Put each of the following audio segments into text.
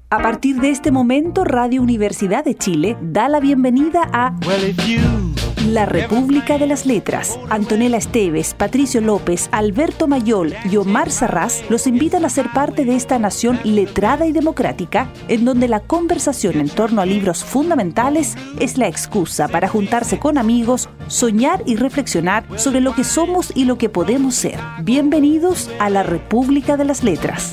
A partir de este momento, Radio Universidad de Chile da la bienvenida a La República de las Letras. Antonella Esteves, Patricio López, Alberto Mayol y Omar Sarraz los invitan a ser parte de esta nación letrada y democrática, en donde la conversación en torno a libros fundamentales es la excusa para juntarse con amigos, soñar y reflexionar sobre lo que somos y lo que podemos ser. Bienvenidos a La República de las Letras.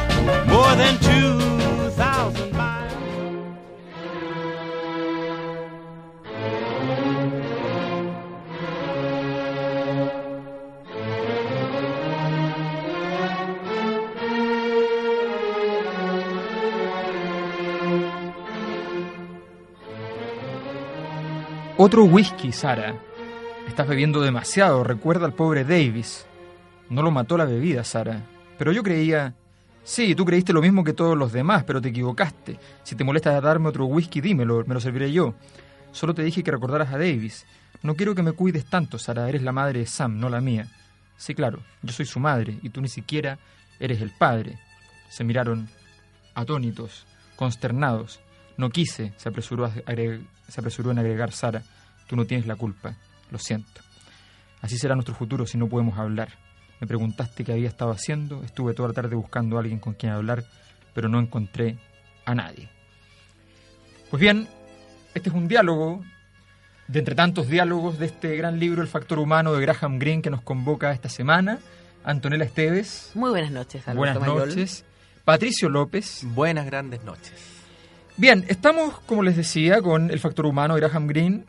Otro whisky, Sara. Estás bebiendo demasiado, recuerda al pobre Davis. No lo mató la bebida, Sara. Pero yo creía... Sí, tú creíste lo mismo que todos los demás, pero te equivocaste. Si te molesta darme otro whisky, dímelo, me lo serviré yo. Solo te dije que recordaras a Davis. No quiero que me cuides tanto, Sara. Eres la madre de Sam, no la mía. Sí, claro, yo soy su madre, y tú ni siquiera eres el padre. Se miraron atónitos, consternados. No quise, se apresuró en agregar Sara. Tú no tienes la culpa, lo siento. Así será nuestro futuro si no podemos hablar. Me preguntaste qué había estado haciendo, estuve toda la tarde buscando a alguien con quien hablar, pero no encontré a nadie. Pues bien, este es un diálogo, de entre tantos diálogos de este gran libro, El Factor Humano, de Graham Greene, que nos convoca esta semana. Antonella Esteves. Muy buenas noches, Alberto Buenas Mayol. noches. Patricio López. Buenas grandes noches. Bien, estamos, como les decía, con El Factor Humano de Graham Greene,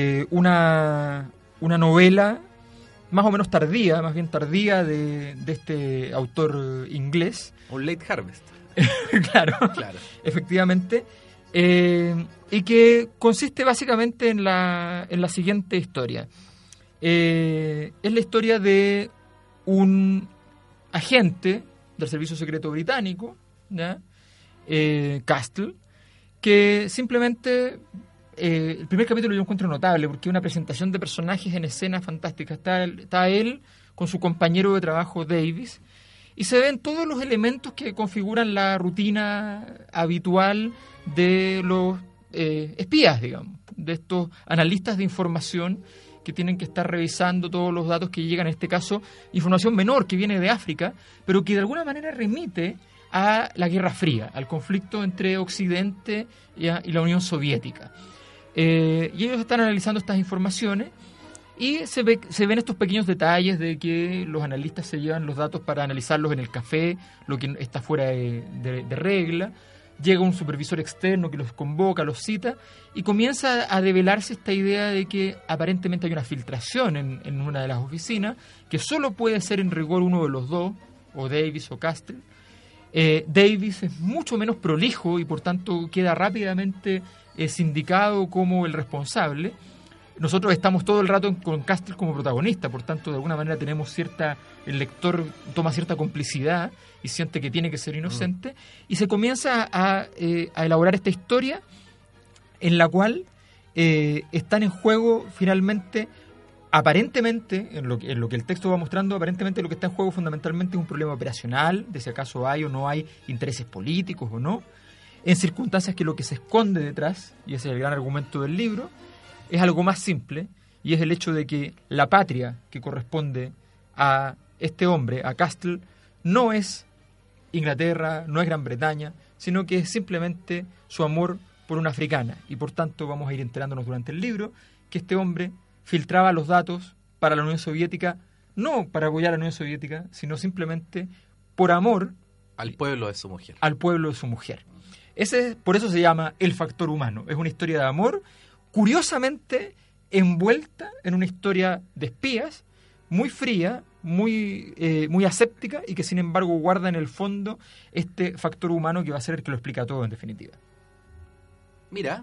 una novela más o menos tardía, más bien tardía de este autor inglés. Un late harvest. Claro, efectivamente. Y que consiste básicamente en la siguiente historia. Es la historia de un agente del Servicio Secreto Británico, ¿ya? Castle, que simplemente... el primer capítulo yo encuentro notable porque es una presentación de personajes en escena fantástica. Está él con su compañero de trabajo Davis y se ven todos los elementos que configuran la rutina habitual de los espías, digamos, de estos analistas de información que tienen que estar revisando todos los datos que llegan, en este caso información menor que viene de África, pero que de alguna manera remite a la Guerra Fría, al conflicto entre Occidente y la Unión Soviética. Y ellos están analizando estas informaciones y se ven estos pequeños detalles de que los analistas se llevan los datos para analizarlos en el café, lo que está fuera de regla. Llega un supervisor externo que los convoca, los cita y comienza a develarse esta idea de que aparentemente hay una filtración en una de las oficinas, que solo puede ser en rigor uno de los dos, o Davis o Castle. Davis es mucho menos prolijo y por tanto queda rápidamente sindicado como el responsable. Nosotros estamos todo el rato con Castle como protagonista, por tanto de alguna manera el lector toma cierta complicidad y siente que tiene que ser inocente, y se comienza a elaborar esta historia en la cual están en juego finalmente, aparentemente, en lo que el texto va mostrando, aparentemente lo que está en juego fundamentalmente es un problema operacional, de si acaso hay o no hay intereses políticos o no, en circunstancias que lo que se esconde detrás, y ese es el gran argumento del libro, es algo más simple, y es el hecho de que la patria que corresponde a este hombre, a Castle, no es Inglaterra, no es Gran Bretaña, sino que es simplemente su amor por una africana, y por tanto vamos a ir enterándonos durante el libro que este hombre filtraba los datos para la Unión Soviética, no para apoyar a la Unión Soviética, sino simplemente por amor al pueblo de su mujer. Al pueblo de su mujer. Por eso se llama El Factor Humano. Es una historia de amor, curiosamente envuelta en una historia de espías, muy fría, muy aséptica, y que sin embargo guarda en el fondo este factor humano que va a ser el que lo explica todo en definitiva. Mira,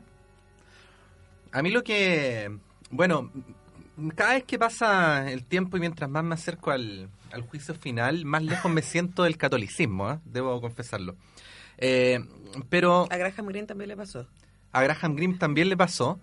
a mí lo que... Bueno, cada vez que pasa el tiempo y mientras más me acerco al juicio final, más lejos me siento del catolicismo, debo confesarlo. Pero A Graham Greene también le pasó. A Graham Greene también le pasó,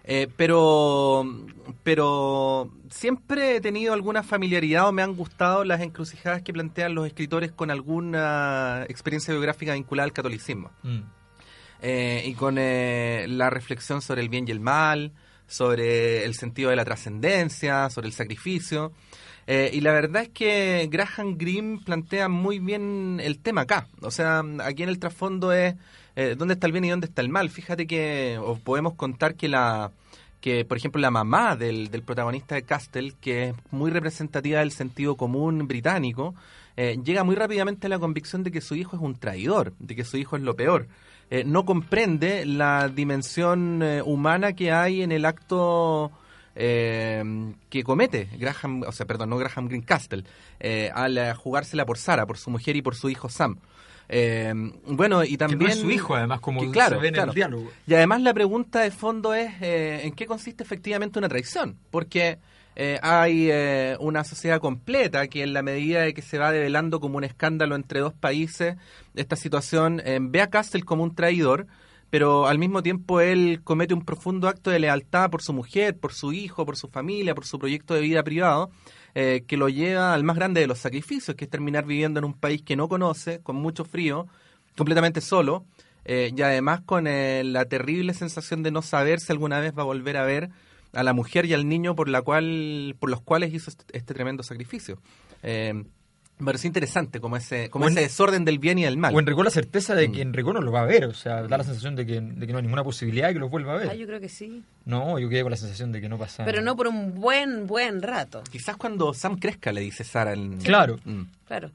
pero siempre he tenido alguna familiaridad o me han gustado las encrucijadas que plantean los escritores con alguna experiencia biográfica vinculada al catolicismo. y con la reflexión sobre el bien y el mal, sobre el sentido de la trascendencia, sobre el sacrificio. Y la verdad es que Graham Greene plantea muy bien el tema acá. O sea, aquí en el trasfondo es dónde está el bien y dónde está el mal. Fíjate que os podemos contar que por ejemplo, la mamá del protagonista de Castle, que es muy representativa del sentido común británico, llega muy rápidamente a la convicción de que su hijo es un traidor, de que su hijo es lo peor. No comprende la dimensión humana que hay en el acto que comete Graham Greene Castle, al jugársela por Sarah, por su mujer y por su hijo Sam. Bueno, y también... Que no es su hijo, además, como se ve en el diálogo. Y además la pregunta de fondo es ¿en qué consiste efectivamente una traición? Porque hay una sociedad completa que en la medida de que se va develando como un escándalo entre dos países, esta situación ve a Castle como un traidor, pero al mismo tiempo él comete un profundo acto de lealtad por su mujer, por su hijo, por su familia, por su proyecto de vida privado, que lo lleva al más grande de los sacrificios, que es terminar viviendo en un país que no conoce, con mucho frío, completamente solo, y además con la terrible sensación de no saber si alguna vez va a volver a ver a la mujer y al niño por los cuales hizo este tremendo sacrificio. Me pareció interesante como ese desorden del bien y del mal. O Enrico la certeza de que Enrico no lo va a ver, o sea, da la sensación de que no hay ninguna posibilidad de que lo vuelva a ver. Yo creo que sí. No, yo quedé con la sensación de que no pasa. Pero no por un buen rato. Quizás cuando Sam crezca, le dice Sarah. Claro. Claro.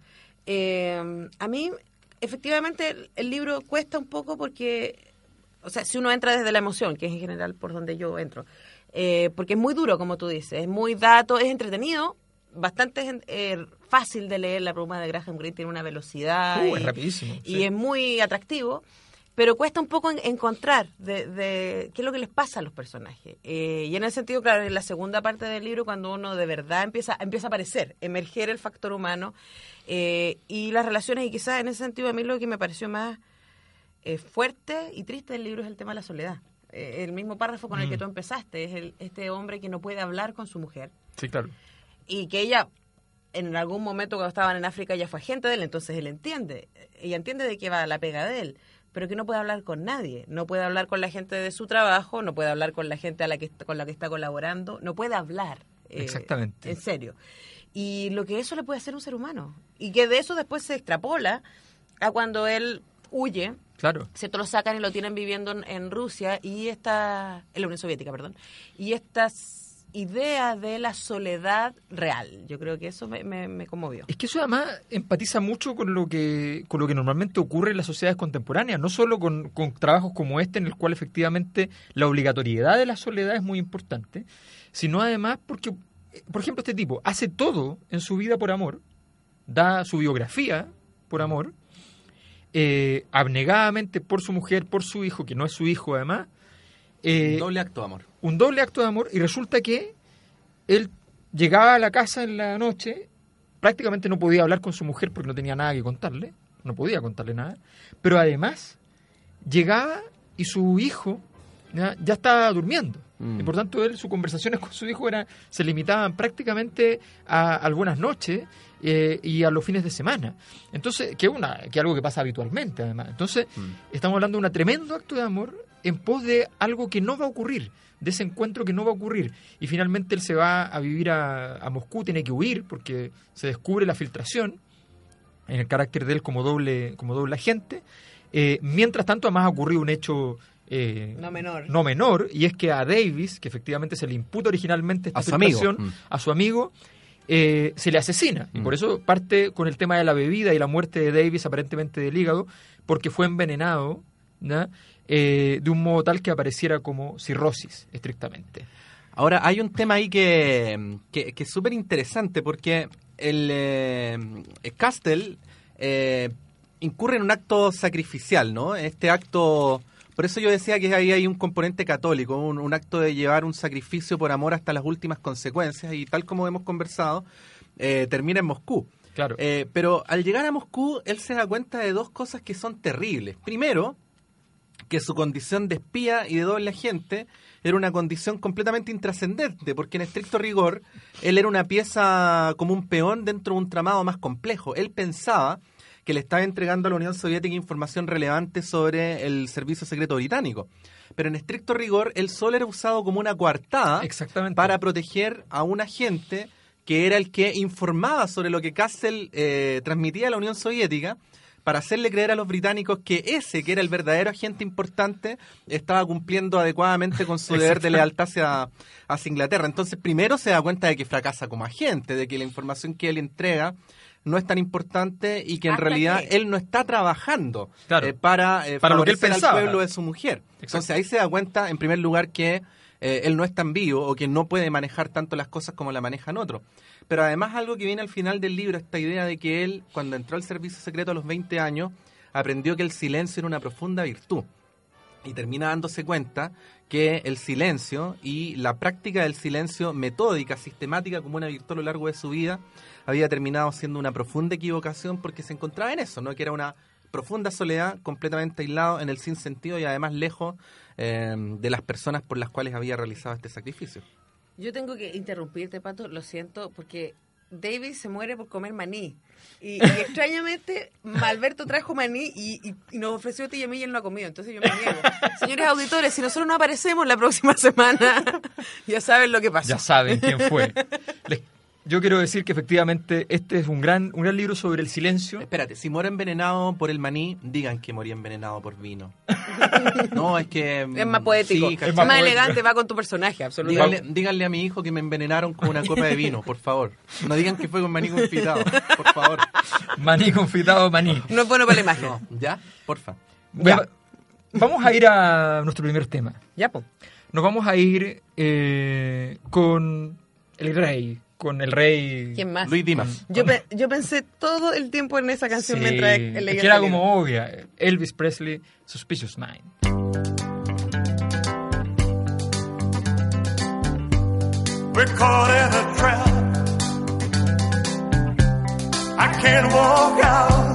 A mí, efectivamente, el libro cuesta un poco porque, o sea, si uno entra desde la emoción, que es en general por donde yo entro, porque es muy duro, como tú dices, es muy es entretenido, bastante fácil de leer. La pluma de Graham Greene tiene una velocidad es rapidísimo, y es muy atractivo, pero cuesta un poco encontrar de qué es lo que les pasa a los personajes, y en ese sentido, claro, en la segunda parte del libro, cuando uno de verdad empieza a aparecer, emerger el factor humano y las relaciones, y quizás en ese sentido a mí lo que me pareció más fuerte y triste del libro es el tema de la soledad. El mismo párrafo con el que tú empezaste es este hombre que no puede hablar con su mujer. Sí, claro. Y que ella, en algún momento cuando estaban en África, ella fue agente de él, entonces ella entiende de qué va la pega de él, pero que no puede hablar con nadie, no puede hablar con la gente de su trabajo, no puede hablar con la gente con la que está colaborando, no puede hablar. Exactamente. En serio. Y lo que eso le puede hacer a un ser humano, y que de eso después se extrapola a cuando él huye. Claro. Se lo sacan y lo tienen viviendo en Rusia, en la Unión Soviética, perdón, y estas ideas de la soledad real. Yo creo que eso me conmovió. Es que eso además empatiza mucho con lo que normalmente ocurre en las sociedades contemporáneas, no solo con trabajos como este, en el cual efectivamente la obligatoriedad de la soledad es muy importante, sino además porque, por ejemplo, este tipo hace todo en su vida por amor, da su biografía por amor, abnegadamente por su mujer, por su hijo, que no es su hijo además. Un doble acto de amor. Un doble acto de amor, y resulta que él llegaba a la casa en la noche, prácticamente no podía hablar con su mujer porque no tenía nada que contarle, no podía contarle nada, pero además llegaba y su hijo ya estaba durmiendo. Y por tanto sus conversaciones con su hijo se limitaban prácticamente a buenas noches y a los fines de semana. Entonces, que algo que pasa habitualmente además. Entonces, estamos hablando de un tremendo acto de amor en pos de algo que no va a ocurrir, de ese encuentro que no va a ocurrir. Y finalmente él se va a vivir a Moscú, tiene que huir porque se descubre la filtración en el carácter de él como doble agente. Mientras tanto, además ha ocurrido un hecho no menor, y es que a Davis, que efectivamente se le imputa originalmente esta filtración, a su amigo, se le asesina. Y por eso parte con el tema de la bebida y la muerte de Davis, aparentemente del hígado, porque fue envenenado, ¿no? De un modo tal que apareciera como cirrosis, estrictamente. Ahora, hay un tema ahí que es súper interesante, porque el Castle incurre en un acto sacrificial, ¿no? Este acto, por eso yo decía que ahí hay un componente católico, un acto de llevar un sacrificio por amor hasta las últimas consecuencias, y tal como hemos conversado, termina en Moscú. Claro. Pero al llegar a Moscú, él se da cuenta de dos cosas que son terribles. Primero, que su condición de espía y de doble agente era una condición completamente intrascendente, porque en estricto rigor él era una pieza como un peón dentro de un tramado más complejo. Él pensaba que le estaba entregando a la Unión Soviética información relevante sobre el servicio secreto británico. Pero en estricto rigor, el sol era usado como una coartada para proteger a un agente que era el que informaba sobre lo que Castle transmitía a la Unión Soviética, para hacerle creer a los británicos que ese, que era el verdadero agente importante, estaba cumpliendo adecuadamente con su deber de lealtad hacia Inglaterra. Entonces, primero se da cuenta de que fracasa como agente, de que la información que él entrega no es tan importante y que en realidad él no está trabajando para lo que él pensaba al pueblo de su mujer. Entonces, ahí se da cuenta, en primer lugar, que él no es tan vivo o que no puede manejar tanto las cosas como la manejan otros. Pero además algo que viene al final del libro, esta idea de que él, cuando entró al servicio secreto a los 20 años, aprendió que el silencio era una profunda virtud. Y termina dándose cuenta que el silencio y la práctica del silencio metódica, sistemática, como una virtud a lo largo de su vida, había terminado siendo una profunda equivocación porque se encontraba en eso, ¿no? Que era una profunda soledad, completamente aislado en el sinsentido y además lejos de las personas por las cuales había realizado este sacrificio. Yo tengo que interrumpirte, Pato, lo siento, porque David se muere por comer maní. Y extrañamente, Alberto trajo maní y nos ofreció y a mí y él no ha comido, entonces yo me niego. Señores auditores, si nosotros no aparecemos la próxima semana, ya saben lo que pasó. Ya saben quién fue. Yo quiero decir que efectivamente este es un gran libro sobre el silencio. Espérate, si muere envenenado por el maní, digan que morí envenenado por vino. No, es que... Es más poético, sí, es más elegante, va con tu personaje, absolutamente. Díganle a mi hijo que me envenenaron con una copa de vino, por favor. No digan que fue con maní confitado, por favor. Maní confitado, maní. No es bueno para la imagen. No, ¿ya? Porfa. Vamos a ir a nuestro primer tema. Ya, pues. Nos vamos a ir con el rey. Con el rey... ¿Quién más? Luis Dimas. Yo pensé todo el tiempo en esa canción mientras leía. Es que era como obvia. Elvis Presley, Suspicious Mind. We're caught in a trap. I can't walk out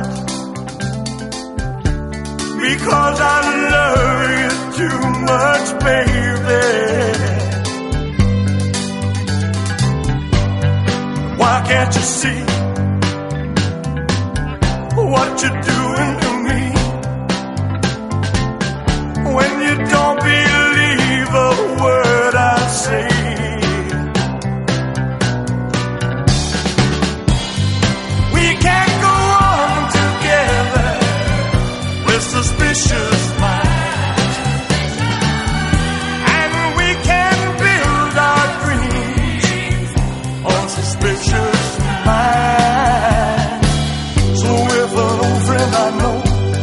because I love you too much, baby. Why can't you see what you're doing to me? When you don't believe a word I say. We can't go on together with suspicious minds, and we can build our dreams on suspicious minds. So if an old friend I know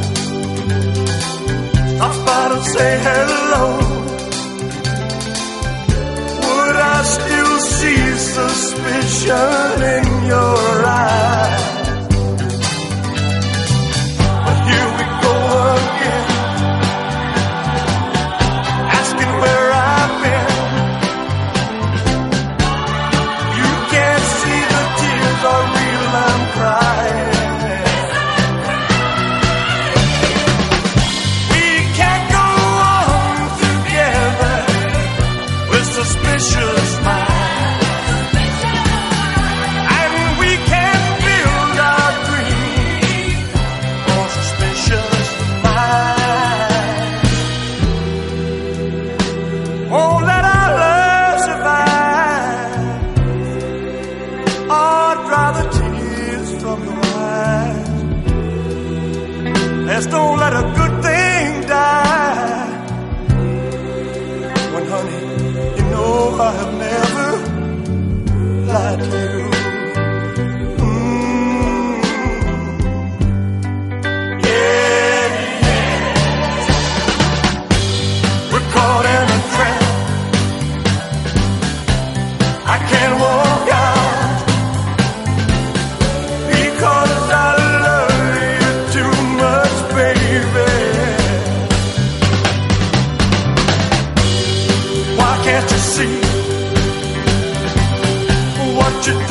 stops by to say hello, would I still see suspicion in your eyes? But here we go again, asking where I've been. You can't see the tears are real, I'm crying. We can't go on together with suspicious minds, and we can't build our dreams on suspicious minds. Oh, let our love survive. Oh, dry the tears from your eyes. Let's don't let a good thing die. When, honey, you know I have never lied to you. Yeah, yeah. We're caught in a trap. I can't walk out because I love you too much, baby. Why can't you see what you're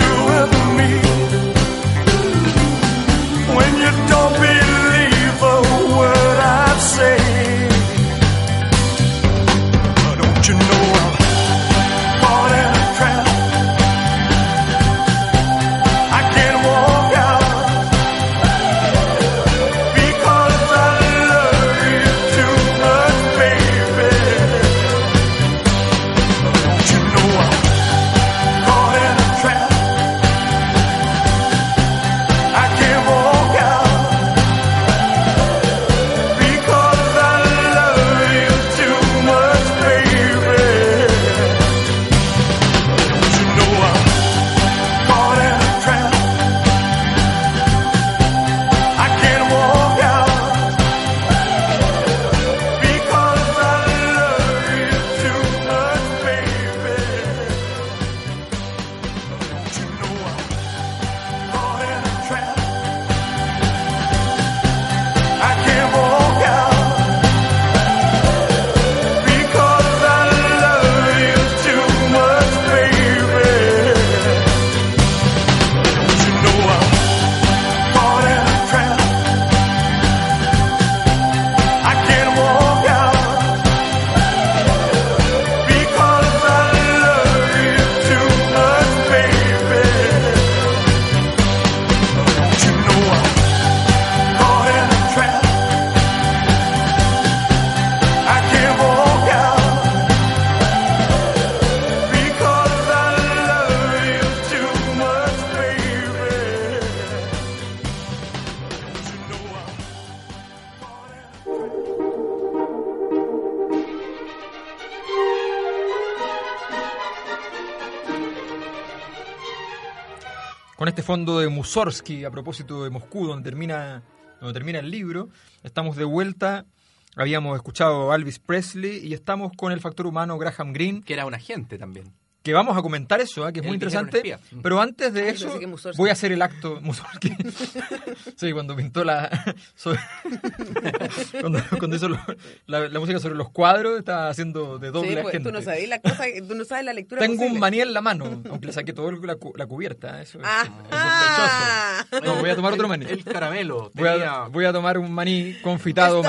con este fondo de Mussorgsky a propósito de Moscú, donde termina el libro. Estamos de vuelta. Habíamos escuchado a Elvis Presley y estamos con el factor humano Graham Greene. Que era un agente también. Que vamos a comentar eso, que es muy interesante. Pero antes de eso, voy a hacer el acto Mussorgsky. Sí, cuando pintó cuando hizo la música sobre los cuadros, estaba haciendo de doble agente. Tú no sabes la lectura. Tengo posible. un maní en la mano, aunque le saqué toda la cubierta. Eso es sospechoso. No, voy a tomar otro maní. El caramelo. Voy a tomar un maní confitado,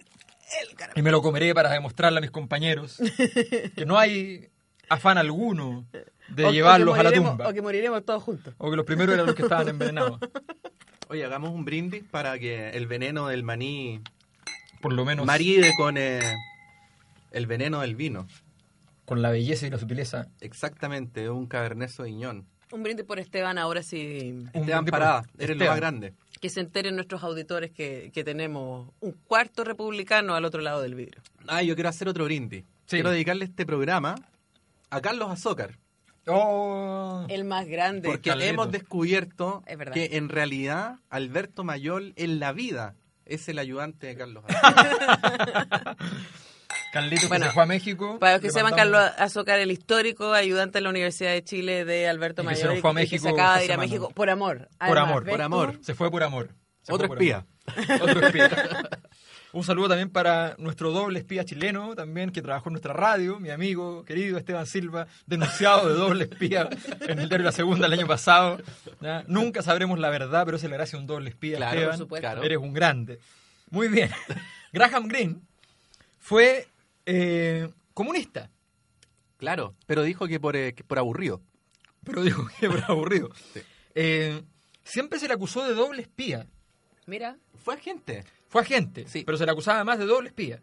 y me lo comeré para demostrarle a mis compañeros que no hay afán alguno de llevarlos a la tumba. O que moriremos todos juntos. O que los primeros eran los que estaban envenenados. Oye, hagamos un brindis para que el veneno del maní por lo menos maride con el veneno del vino. Con la belleza y la sutileza. Exactamente, un Cabernet Sauvignon. Un brindis por Esteban, ahora sí. Esteban Parada, eres lo más grande. Que se enteren nuestros auditores que tenemos un cuarto republicano al otro lado del vidrio. Yo quiero hacer otro brindis. Sí. Quiero dedicarle este programa a Carlos Azócar. ¡Oh! El más grande. Porque Carlito. hemos descubierto Es verdad. que en realidad Alberto Mayol en la vida es el ayudante de Carlos Azócar. Carlitos, Bueno, que se fue a México. Para los que le sepan, mandamos- Carlos Azócar, el histórico ayudante de la Universidad de Chile de Alberto Y que se Mayor, nos fue a y que México se acaba de ir esta a semana. México por amor. Por Además, amor, ¿ves por tú? amor. Se fue por amor. Otro espía. Otro espía. Un saludo también para nuestro doble espía chileno, también, que trabajó en nuestra radio, mi amigo querido Esteban Silva, denunciado de doble espía en el diario La Segunda el año pasado. ¿Ya? Nunca sabremos la verdad, pero esa es la gracia de un doble espía, Claro, Esteban. por supuesto. Claro. Eres un grande. Muy bien. Graham Greene fue comunista, Claro, pero dijo que por aburrido. pero dijo que era aburrido. Sí. Siempre se le acusó de doble espía. Mira, Fue agente. Fue agente, Sí. pero se le acusaba más de doble espía.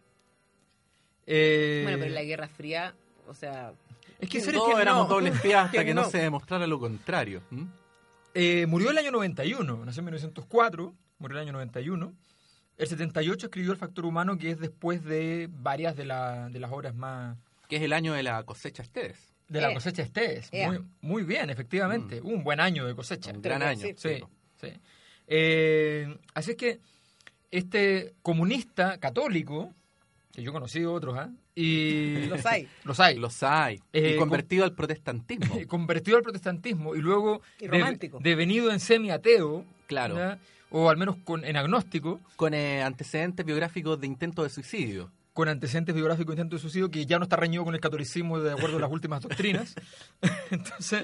bueno, pero en la Guerra Fría, o sea, Es que Todos éramos doble espía hasta ¿Quién que no no? se demostrara lo contrario. ¿Mm? Murió el año 91, nació en 1904, murió el año 91. El 78 escribió El factor humano, que es después de varias de las obras más... Que es el año de la cosecha Esteves. De la cosecha Estés. Muy bien, efectivamente. Un buen año de cosecha. Un gran que año. Sí, sí. Así es que este comunista católico, que yo he conocido otros, y los hay. los hay, Los hay. Eh, Y convertido al protestantismo. convertido al protestantismo y luego Y romántico. devenido en semi-ateo, Claro. ¿ya? O al menos en agnóstico, Con antecedentes biográficos de intento de suicidio. con antecedentes biográficos de intento de suicidio, que ya no está reñido con el catolicismo de acuerdo a las últimas doctrinas. Entonces,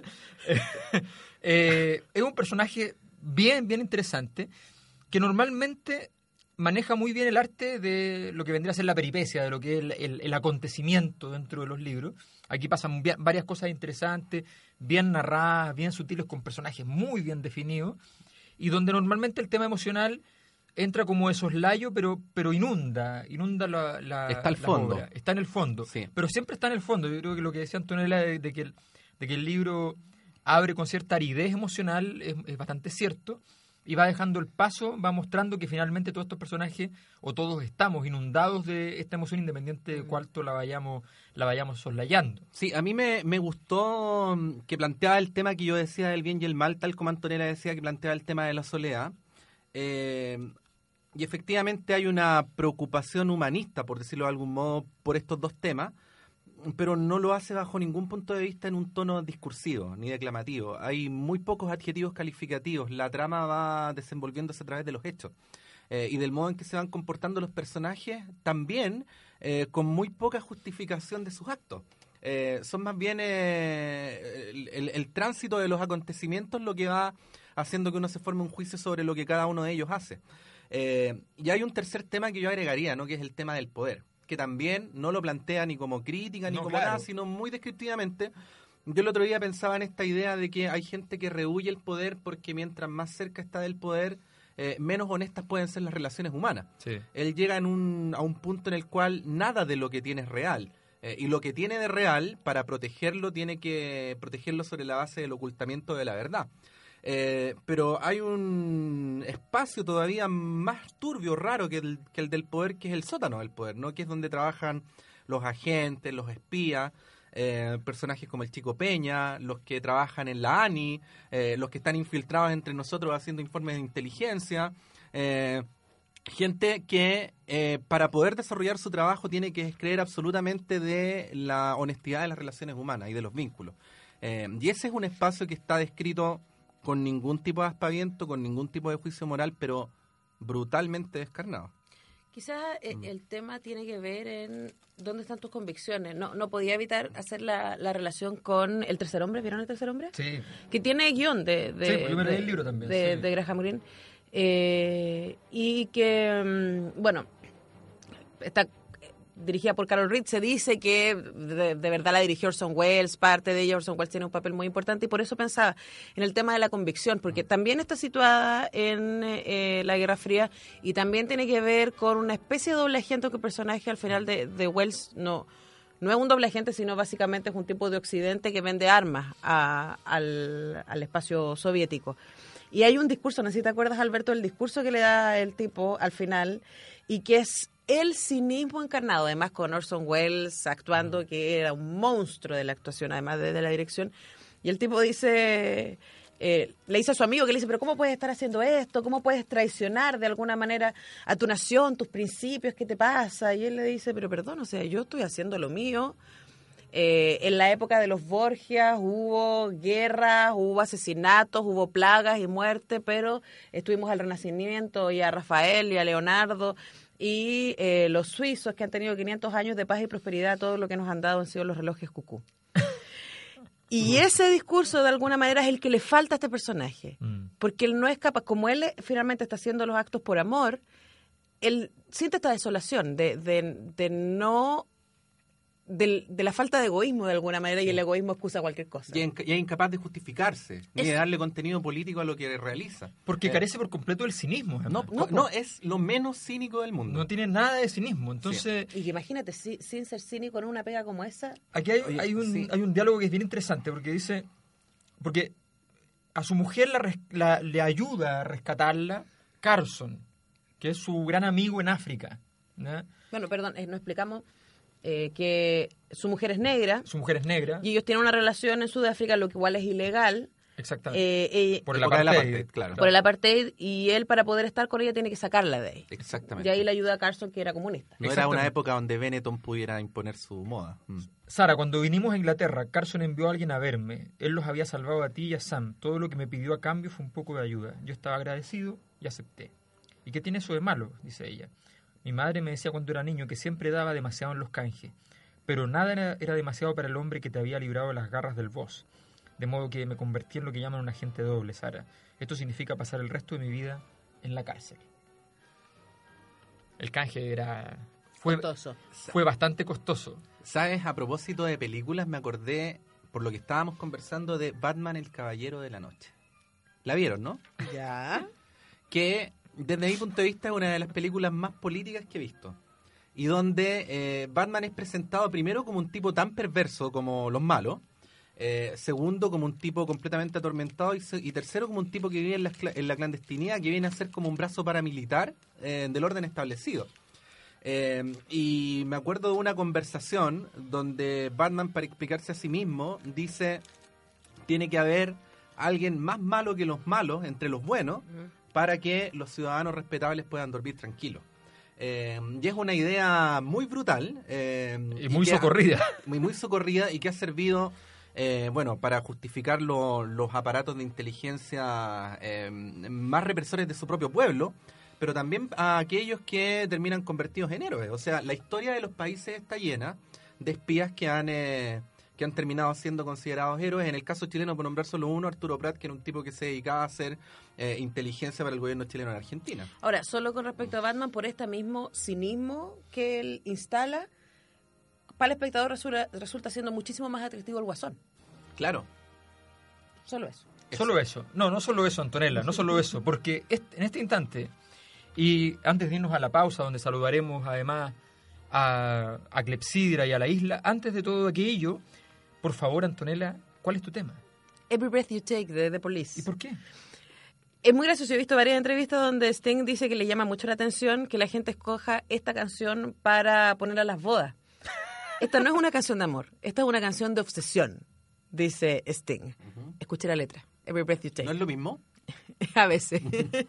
es un personaje bien interesante, que normalmente maneja muy bien el arte de lo que vendría a ser la peripecia, de lo que es el acontecimiento dentro de los libros. Aquí pasan varias cosas interesantes, bien narradas, bien sutiles, con personajes muy bien definidos, y donde normalmente el tema emocional entra como de soslayo, pero inunda la Está al la fondo. obra. Está en el fondo, Sí. pero siempre está en el fondo. Yo creo que lo que decía Antonella de que el libro abre con cierta aridez emocional es bastante cierto, y va dejando el paso, va mostrando que finalmente todos estos personajes, o todos estamos inundados de esta emoción, independiente de cuánto la vayamos soslayando. Sí, a mí me gustó que planteaba el tema que yo decía del bien y el mal, tal como Antonella decía que planteaba el tema de la soledad. Y efectivamente hay una preocupación humanista, por decirlo de algún modo, por estos dos temas, pero no lo hace bajo ningún punto de vista en un tono discursivo ni declamativo. Hay muy pocos adjetivos calificativos. La trama va desenvolviéndose a través de los hechos y del modo en que se van comportando los personajes, también con muy poca justificación de sus actos. Son más bien el tránsito de los acontecimientos lo que va haciendo que uno se forme un juicio sobre lo que cada uno de ellos hace. Y hay un tercer tema que yo agregaría, ¿no? Que es el tema del poder, que también no lo plantea ni como crítica ni No, como claro. nada, sino muy descriptivamente. Yo el otro día pensaba en esta idea de que hay gente que rehúye el poder porque mientras más cerca está del poder, menos honestas pueden ser las relaciones humanas. Sí. Él llega a un punto en el cual nada de lo que tiene es real. Y lo que tiene de real, para protegerlo, tiene que protegerlo sobre la base del ocultamiento de la verdad. Pero hay un espacio todavía más turbio, raro que el del poder, que es el sótano del poder, ¿no? Que es donde trabajan los agentes, los espías, personajes como el Chico Peña, los que trabajan en la ANI, los que están infiltrados entre nosotros haciendo informes de inteligencia, gente que para poder desarrollar su trabajo tiene que creer absolutamente de la honestidad de las relaciones humanas y de los vínculos. Y ese es un espacio que está descrito con ningún tipo de aspaviento, con ningún tipo de juicio moral, pero brutalmente descarnado. Quizás el tema tiene que ver en dónde están tus convicciones. No podía evitar hacer la relación con El Tercer Hombre. ¿Vieron El Tercer Hombre? Sí. Que tiene guión de Sí, yo me leí el libro también. de Graham Greene. Y que, bueno, está dirigida por Carol Reed. Se dice que de verdad la dirigió Orson Welles. Parte de ella, Orson Welles tiene un papel muy importante, y por eso pensaba en el tema de la convicción, porque también está situada en la Guerra Fría, y también tiene que ver con una especie de doble agente, que el personaje al final de Welles no es un doble agente, sino básicamente es un tipo de Occidente que vende armas al espacio soviético. Y hay un discurso, no sé si te acuerdas, Alberto, el discurso que le da el tipo al final, y que es el cinismo encarnado, además con Orson Welles actuando, que era un monstruo de la actuación, además de la dirección. Y el tipo dice, le dice a su amigo, que le dice, pero ¿cómo puedes estar haciendo esto? ¿Cómo puedes traicionar de alguna manera a tu nación, tus principios? ¿Qué te pasa? Y él le dice, pero perdón, o sea, yo estoy haciendo lo mío. En la época de los Borgias hubo guerras, hubo asesinatos, hubo plagas y muerte, pero estuvimos al Renacimiento y a Rafael y a Leonardo y los suizos, que han tenido 500 años de paz y prosperidad. Todo lo que nos han dado han sido los relojes cucú. Y ese discurso, de alguna manera, es el que le falta a este personaje, porque él no es capaz, como él finalmente está haciendo los actos por amor, él siente esta desolación de no... De la falta de egoísmo, de alguna manera, y el egoísmo excusa cualquier cosa. Y es incapaz de justificarse, ni de darle contenido político a lo que realiza. Porque carece por completo del cinismo. No, es lo menos cínico del mundo. No tiene nada de cinismo. Entonces, Y que imagínate, sin ser cínico, en una pega como esa... aquí hay un diálogo que es bien interesante, porque dice, porque a su mujer le ayuda a rescatarla Carson, que es su gran amigo en África, ¿no? Bueno, perdón, no explicamos... que su mujer es negra. Su mujer es negra. Y ellos tienen una relación en Sudáfrica, lo que igual es ilegal. Exactamente. Por el apartheid, claro. Por el apartheid, y él, para poder estar con ella, tiene que sacarla de ahí. Exactamente. Y ahí le ayuda a Carson, que era comunista. No era una época donde Benetton pudiera imponer su moda. Sara, cuando vinimos a Inglaterra, Carson envió a alguien a verme. Él los había salvado a ti y a Sam. Todo lo que me pidió a cambio fue un poco de ayuda. Yo estaba agradecido y acepté. ¿Y qué tiene eso de malo?, dice ella. Mi madre me decía cuando era niño que siempre daba demasiado en los canjes, pero nada era demasiado para el hombre que te había librado de las garras del boss. De modo que me convertí en lo que llaman un agente doble, Sara. Esto significa pasar el resto de mi vida en la cárcel. El canje fue bastante costoso. ¿Sabes? A propósito de películas, me acordé, por lo que estábamos conversando, de Batman, el Caballero de la Noche. ¿La vieron, no? Ya. Que... desde mi punto de vista es una de las películas más políticas que he visto. Y donde Batman es presentado primero como un tipo tan perverso como los malos, segundo como un tipo completamente atormentado, y tercero como un tipo que vive en la clandestinidad, que viene a ser como un brazo paramilitar del orden establecido. Y me acuerdo de una conversación donde Batman, para explicarse a sí mismo, dice: tiene que haber alguien más malo que los malos entre los buenos, para que los ciudadanos respetables puedan dormir tranquilos. Y es una idea muy brutal. Y muy socorrida. Muy socorrida, y que ha servido, para justificar los aparatos de inteligencia más represores de su propio pueblo, pero también a aquellos que terminan convertidos en héroes. O sea, la historia de los países está llena de espías que han terminado siendo considerados héroes. En el caso chileno, por nombrar solo uno, Arturo Prat, que era un tipo que se dedicaba a hacer inteligencia para el gobierno chileno en Argentina. Ahora, solo con respecto a Batman, por este mismo cinismo que él instala, para el espectador resulta siendo muchísimo más atractivo el Guasón. Claro. Solo eso. Solo eso. No solo eso, Antonella, no solo eso. Porque en este instante, y antes de irnos a la pausa, donde saludaremos además a Clepsidra y a la isla, antes de todo aquello, por favor, Antonella, ¿cuál es tu tema? Every Breath You Take, de The Police. ¿Y por qué? Es muy gracioso. He visto varias entrevistas donde Sting dice que le llama mucho la atención que la gente escoja esta canción para poner a las bodas. Esta no es una canción de amor, esta es una canción de obsesión, dice Sting. Escuche la letra. Every breath you take. ¿No es lo mismo? A veces.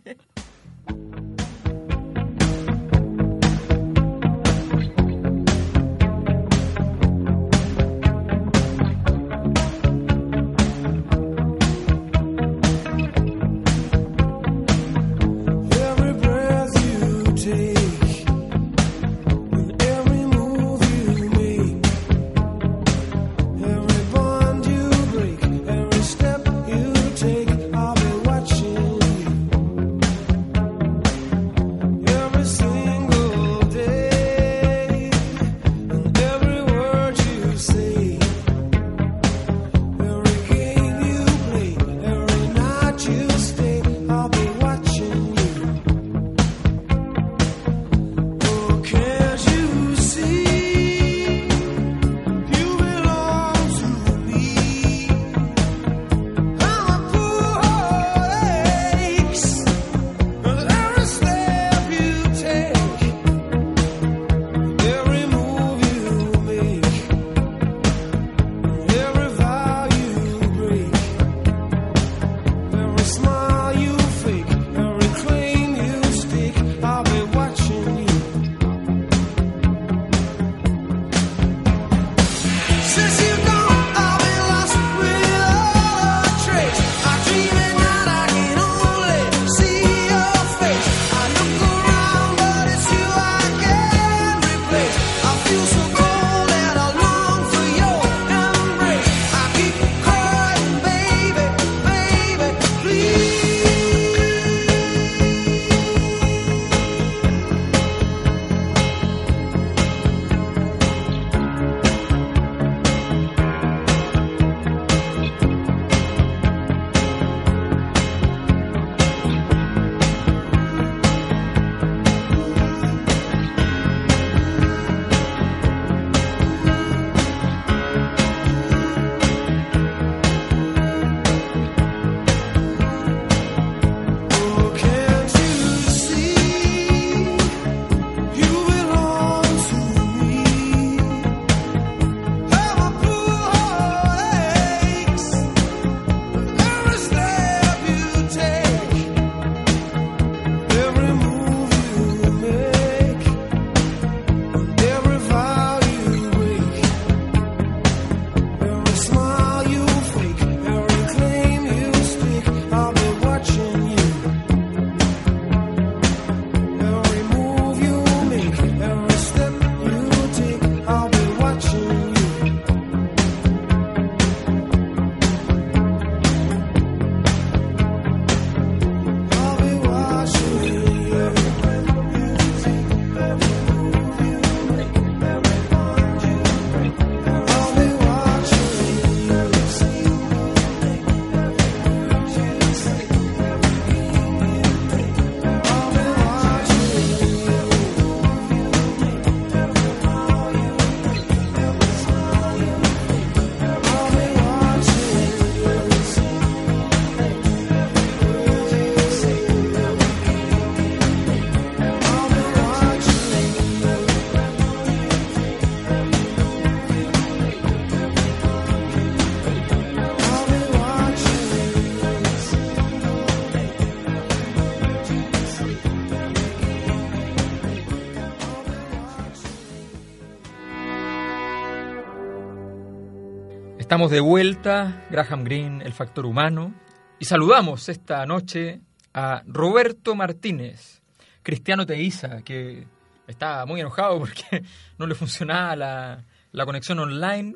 Estamos de vuelta, Graham Greene, El Factor Humano, y saludamos esta noche a Roberto Martínez, Cristiano Teiza, que está muy enojado porque no le funcionaba la conexión online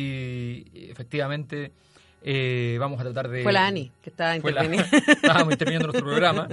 y efectivamente vamos a tratar de... Fue la Ani que estaba interviniendo. Estábamos interviniendo en nuestro programa.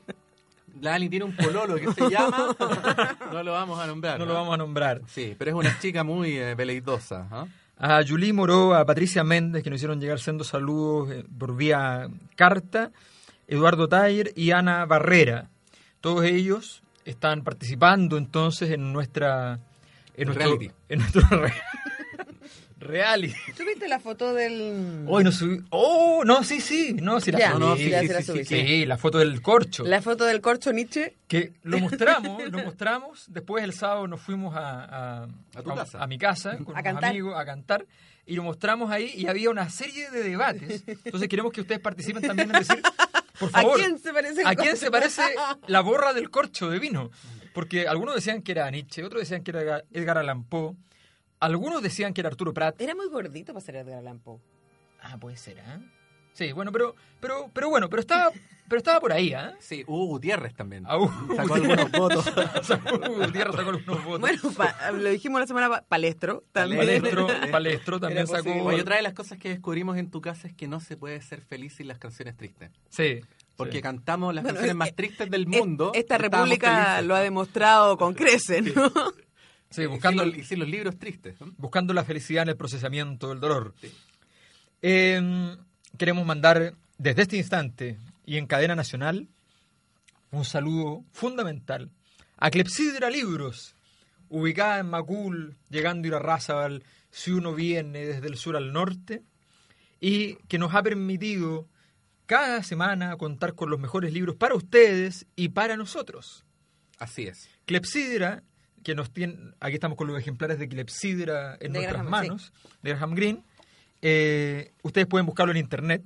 La Ani tiene un pololo que se llama... No lo vamos a nombrar. No lo vamos a nombrar. Sí, pero es una chica muy veleidosa, ¿eh? A Julie Moró, a Patricia Méndez, que nos hicieron llegar sendos saludos por vía carta, Eduardo Tayer y Ana Barrera. Todos ellos están participando entonces en nuestro Reality. ¿Tuviste la foto del...? Hoy no subí. Oh, no, sí. No, sí la Ya, subí. sí la subiste. Sí, la foto del corcho. La foto del corcho Nietzsche. Que lo mostramos. Después el sábado nos fuimos ¿A tu casa? a mi casa con A unos cantar. amigos a cantar. Y lo mostramos ahí y había una serie de debates. Entonces queremos que ustedes participen también en decir, por favor, ¿A quién se parece el ¿a quién corcho? se parece la borra del corcho de vino? Porque algunos decían que era Nietzsche, otros decían que era Edgar Allan Poe, algunos decían que era Arturo Prat. Era muy gordito para ser Edgar Allan Poe. Ah, puede ser, ¿eh? Sí, bueno, pero estaba por ahí, ¿eh? Sí, Hugo Gutiérrez también. Ah, Sacó algunos votos. Gutiérrez sacó algunos votos. Bueno, lo dijimos la semana Palestro también. Palestro también Era sacó. posible. Oye, otra de las cosas que descubrimos en tu casa es que no se puede ser feliz sin las canciones tristes. Sí. Porque sí. cantamos las Bueno, canciones más tristes del mundo. Esta y estábamos república felices. lo ha demostrado con creces, ¿no? Sí, buscando, Y sin los libros tristes, ¿no? buscando la felicidad en el procesamiento del dolor. Sí. Queremos mandar desde este instante y en cadena nacional un saludo fundamental a Clepsidra Libros, ubicada en Macul, llegando a Irarrázaval, si uno viene desde el sur al norte, y que nos ha permitido cada semana contar con los mejores libros para ustedes y para nosotros. Así es. Clepsidra, que nos tiene, aquí estamos con los ejemplares de Clepsidra en De nuestras Graham, manos, de Graham Greene. Ustedes pueden buscarlo en internet,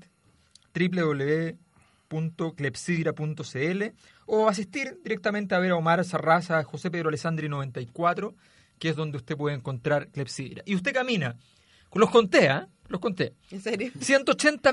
www.clepsidra.cl, o asistir directamente a ver a Omar Sarraza, José Pedro Alessandri 94, que es donde usted puede encontrar Clepsidra. Y usted camina, los conté, ¿En serio? 180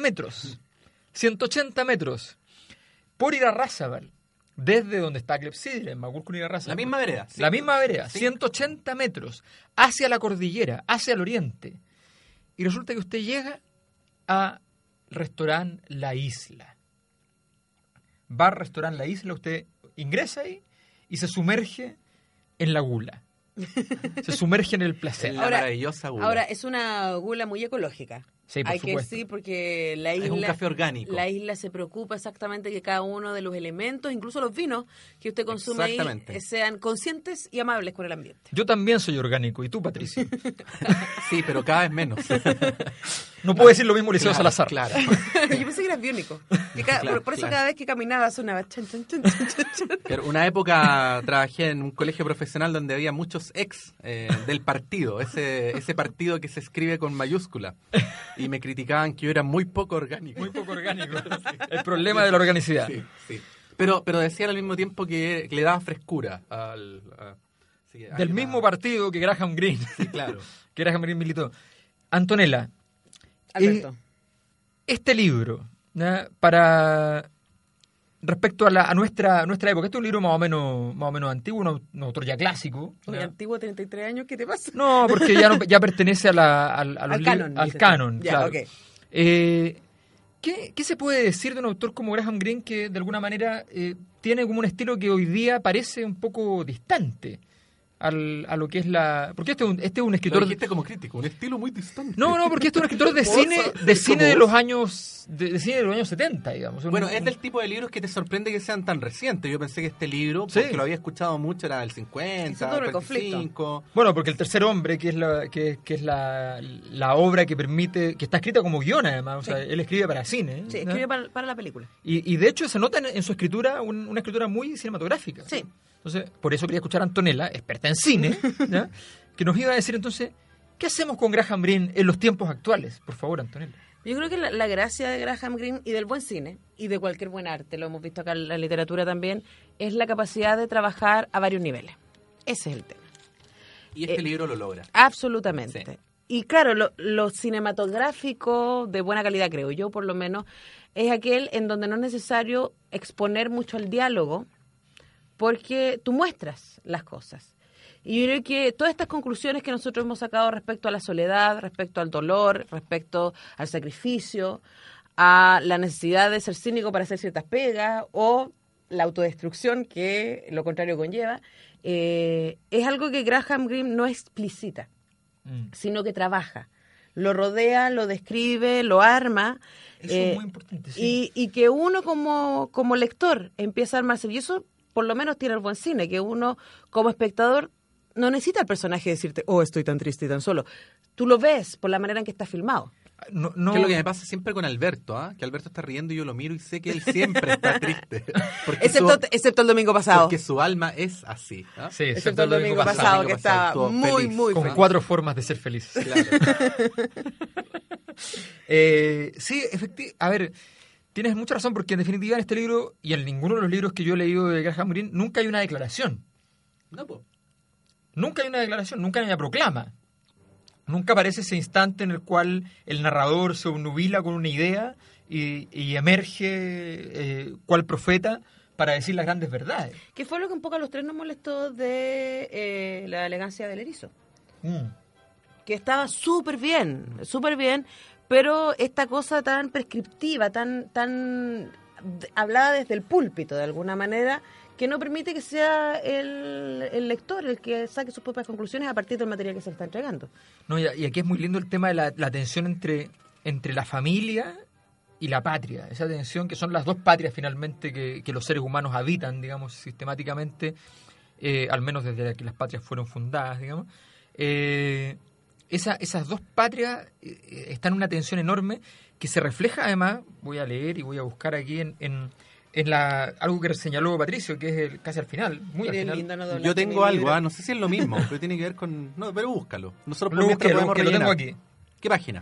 metros por Irarrázaval, desde donde está Clepsidra, en Macul con Irarrázaval. La misma vereda. Sí. La misma vereda, Sí. 180 metros, hacia la cordillera, hacia el oriente. Y resulta que usted llega a restaurante La Isla. Bar Restaurant La Isla, usted ingresa ahí y se sumerge en la gula. Se sumerge en el placer. En la maravillosa gula. Ahora, es una gula muy ecológica. Sí, por Hay que supuesto. decir, porque la isla... Es un café orgánico. La isla se preocupa exactamente que cada uno de los elementos, incluso los vinos que usted consume ahí, Exactamente. sean conscientes y amables con el ambiente. Yo también soy orgánico. ¿Y tú, Patricio? Sí, pero cada vez menos. No puedo decir lo mismo Liceo Salazar. Claro. Yo pensé que eras biónico. Claro, por eso claro. cada vez que caminaba sonaba... Chan, chan, chan, chan, chan, chan. Pero una época trabajé en un colegio profesional donde había muchos ex del partido, ese partido que se escribe con mayúscula. Y me criticaban que yo era muy poco orgánico. Muy poco orgánico. El problema de la organicidad. Sí, sí. Pero decían al mismo tiempo que le daba frescura así que Del ahí mismo va. partido que Graham Greene. Sí, claro. Que Graham Greene militó. Antonella, Alberto. este libro, ¿ya? Para respecto a nuestra época, este es un libro más o menos antiguo, un autor ya clásico. Oye, ¿ya? antiguo, 33 años, ¿qué te pasa? No, porque ya pertenece al canon, al dices tú. canon, Ya, claro. ok. ¿Qué se puede decir de un autor como Graham Greene que de alguna manera tiene como un estilo que hoy día parece un poco distante a lo que es la... Porque este es un Lo escritor... dijiste como crítico, un estilo muy distante. No, porque este es un escritor de cine de los años de cine de los años 70, digamos. Bueno, es del tipo de libros que te sorprende que sean tan recientes. Yo pensé que este libro, Sí. porque lo había escuchado mucho, era del 50, Hizo todo el 45. Bueno, porque El Tercer Hombre, que es la obra que permite, que está escrita como guion además, o sea, él escribe para cine. Sí, ¿no? escribe para la película. Y de hecho se nota en su escritura una escritura muy cinematográfica. Sí. Entonces, por eso quería escuchar a Antonella, experta en cine, ¿ya? Que nos iba a decir entonces, ¿qué hacemos con Graham Greene en los tiempos actuales? Por favor, Antonella. Yo creo que la gracia de Graham Greene y del buen cine y de cualquier buen arte, lo hemos visto acá en la literatura también, es la capacidad de trabajar a varios niveles. Ese es el tema. Y este libro lo logra. Absolutamente. Sí. Y claro, lo cinematográfico de buena calidad, creo yo por lo menos, es aquel en donde no es necesario exponer mucho el diálogo, porque tú muestras las cosas. Y yo creo que todas estas conclusiones que nosotros hemos sacado respecto a la soledad, respecto al dolor, respecto al sacrificio, a la necesidad de ser cínico para hacer ciertas pegas o la autodestrucción que lo contrario conlleva, es algo que Graham Greene no explicita, sino que trabaja. Lo rodea, lo describe, lo arma. Eso es muy importante, sí. Y que uno como lector empieza a armarse. Y eso por lo menos tiene el buen cine, que uno como espectador no necesita el personaje decirte, oh, estoy tan triste y tan solo. Tú lo ves por la manera en que está filmado. No, Que es lo que me pasa siempre con Alberto, ¿ah? Que Alberto está riendo y yo lo miro y sé que él siempre está triste. Porque Excepto el domingo pasado. Porque su alma es así. ¿Ah? Sí, Excepto el domingo pasado, que estaba estuvo muy, feliz. muy con feliz. 4 formas de ser feliz. Claro. Sí, a ver, tienes mucha razón porque en definitiva en este libro y en ninguno de los libros que yo he leído de Graham Greene nunca hay una declaración. No, po. Nunca hay una declaración, nunca hay una proclama. Nunca aparece ese instante en el cual el narrador se obnubila con una idea y emerge cual profeta para decir las grandes verdades. Que fue lo que un poco a los tres nos molestó de la elegancia del erizo. Que estaba súper bien, pero esta cosa tan prescriptiva, tan hablada desde el púlpito de alguna manera, que no permite que sea el lector el que saque sus propias conclusiones a partir del material que se le está entregando. No, y aquí es muy lindo el tema de la tensión entre la familia y la patria. Esa tensión que son las dos patrias finalmente que los seres humanos habitan, digamos, sistemáticamente, al menos desde que las patrias fueron fundadas, digamos. Esas dos patrias están en una tensión enorme que se refleja además, voy a leer y voy a buscar aquí en algo que señaló Patricio, que es casi al final, muy al final. Yo tengo algo, no sé si es lo mismo, pero tiene que ver con... No, pero búscalo. Nosotros por mientras podemos lo rellenar. tengo aquí. ¿Qué página?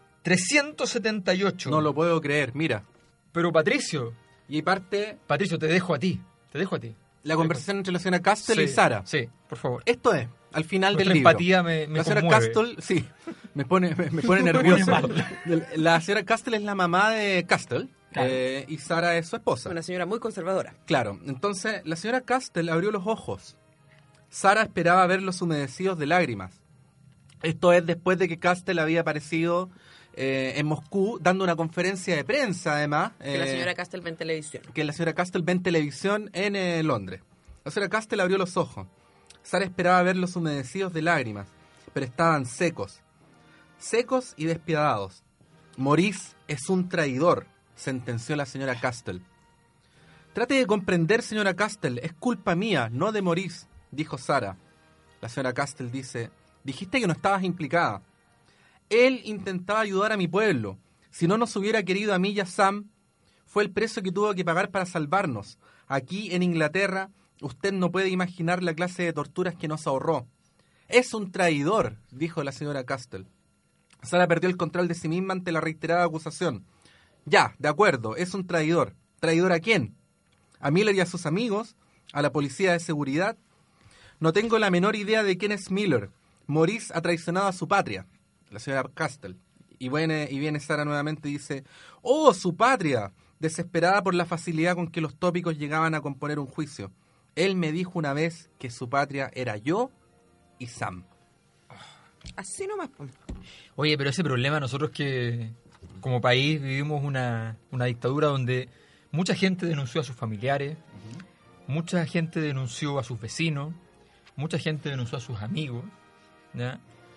378. No lo puedo creer, mira. Pero Patricio, Y parte te dejo a ti. la conversación entre la señora Castle y Sí, Sara. Sí, por favor. Esto es, al final Nuestra del libro. empatía me La señora conmueve. Castle, sí, me pone nervioso. La señora Castle es la mamá de Castle, Claro. y Sara es su esposa. Una señora muy conservadora. Claro, entonces la señora Castle abrió los ojos. Sara esperaba verlos humedecidos de lágrimas. Esto es después de que Castle había aparecido en Moscú dando una conferencia de prensa, además. Que la señora Castle ve en televisión. Que la señora Castle ve en televisión en Londres. La señora Castle abrió los ojos. Sara esperaba verlos humedecidos de lágrimas, pero estaban secos y despiadados. Maurice es un traidor, sentenció la señora Castle. Trate de comprender, señora Castle, es culpa mía, no de Maurice, dijo Sara. La señora Castle dice, dijiste que no estabas implicada. Él intentaba ayudar a mi pueblo. Si no nos hubiera querido a mí y a Sam, fue el precio que tuvo que pagar para salvarnos. Aquí en Inglaterra, usted no puede imaginar la clase de torturas que nos ahorró. Es un traidor, dijo la señora Castle. Sara perdió el control de sí misma ante la reiterada acusación. Ya, de acuerdo, es un traidor. ¿Traidor a quién? ¿A Miller y a sus amigos? ¿A la policía de seguridad? No tengo la menor idea de quién es Miller. Maurice ha traicionado a su patria. La señora Castle. Y viene Sara nuevamente y dice, ¡oh, su patria! Desesperada por la facilidad con que los tópicos llegaban a componer un juicio. Él me dijo una vez que su patria era yo y Sam. Así nomás. Oye, pero ese problema nosotros que como país vivimos una dictadura donde mucha gente denunció a sus familiares, mucha gente denunció a sus vecinos, mucha gente denunció a sus amigos, ¿ya?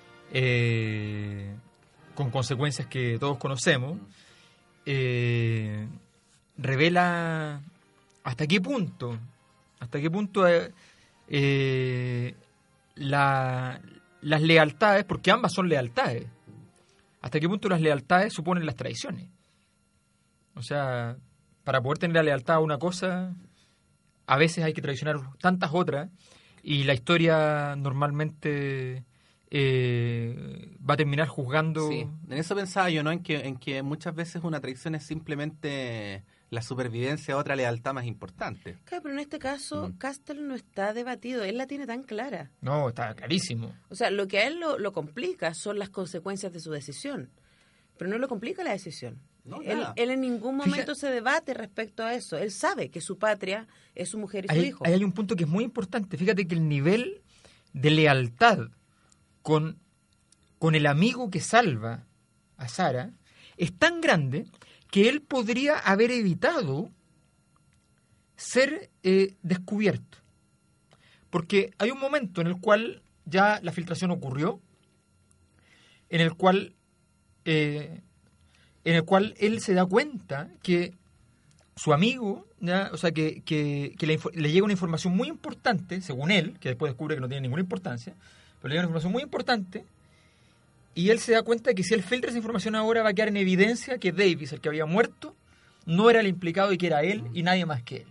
Con consecuencias que todos conocemos, revela hasta qué punto las lealtades, porque ambas son lealtades, hasta qué punto las lealtades suponen las traiciones. O sea, para poder tener la lealtad a una cosa, a veces hay que traicionar tantas otras, y la historia normalmente va a terminar juzgando. Sí, en eso pensaba yo, ¿no? En que muchas veces una traición es simplemente la supervivencia de otra lealtad más importante. Claro, pero en este caso, Castle no está debatido, él la tiene tan clara. No, está clarísimo. O sea, lo que a él lo complica son las consecuencias de su decisión, pero no lo complica la decisión. No, él nada. en ningún momento se debate respecto a eso. Él sabe que su patria es su mujer y su hijo. Ahí hay un punto que es muy importante. Fíjate que el nivel de lealtad con el amigo que salva a Sara es tan grande que él podría haber evitado ser descubierto. Porque hay un momento en el cual ya la filtración ocurrió, en el cual él se da cuenta que su amigo, ¿ya? O sea, que le llega una información muy importante, según él, que después descubre que no tiene ninguna importancia, pero le llega una información muy importante, y él se da cuenta de que si él filtra esa información ahora va a quedar en evidencia que Davis, el que había muerto, no era el implicado y que era él y nadie más que él.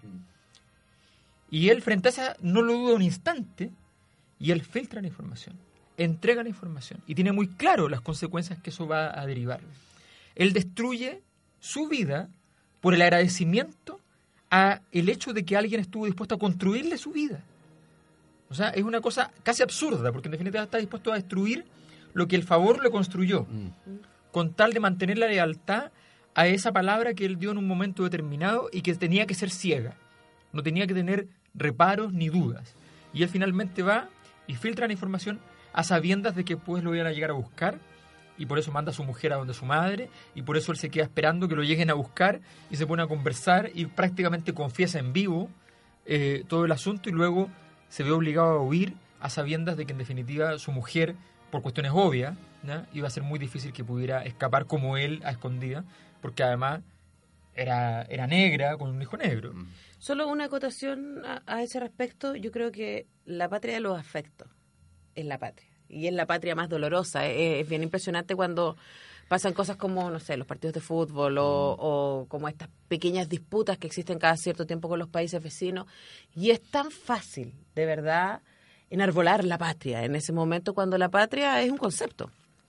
Y él, frente a esa, no lo duda un instante, y él filtra la información, entrega la información, y tiene muy claro las consecuencias que eso va a derivar. Él destruye su vida por el agradecimiento a el hecho de que alguien estuvo dispuesto a construirle su vida. O sea, es una cosa casi absurda, porque en definitiva está dispuesto a destruir lo que el favor le construyó, con tal de mantener la lealtad a esa palabra que él dio en un momento determinado y que tenía que ser ciega. No tenía que tener reparos ni dudas. Y él finalmente va y filtra la información a sabiendas de que pues lo iban a llegar a buscar, y por eso manda a su mujer a donde su madre, y por eso él se queda esperando que lo lleguen a buscar y se pone a conversar y prácticamente confiesa en vivo todo el asunto, y luego se ve obligado a huir a sabiendas de que en definitiva su mujer, por cuestiones obvias, ¿no?, iba a ser muy difícil que pudiera escapar como él a escondida, porque además era negra con un hijo negro. Solo una acotación a ese respecto. Yo creo que la patria de los afectos es la patria. Y es la patria más dolorosa. Es bien impresionante cuando pasan cosas como, no sé, los partidos de fútbol o como estas pequeñas disputas que existen cada cierto tiempo con los países vecinos. Y es tan fácil, de verdad, enarbolar la patria en ese momento cuando la patria es un concepto.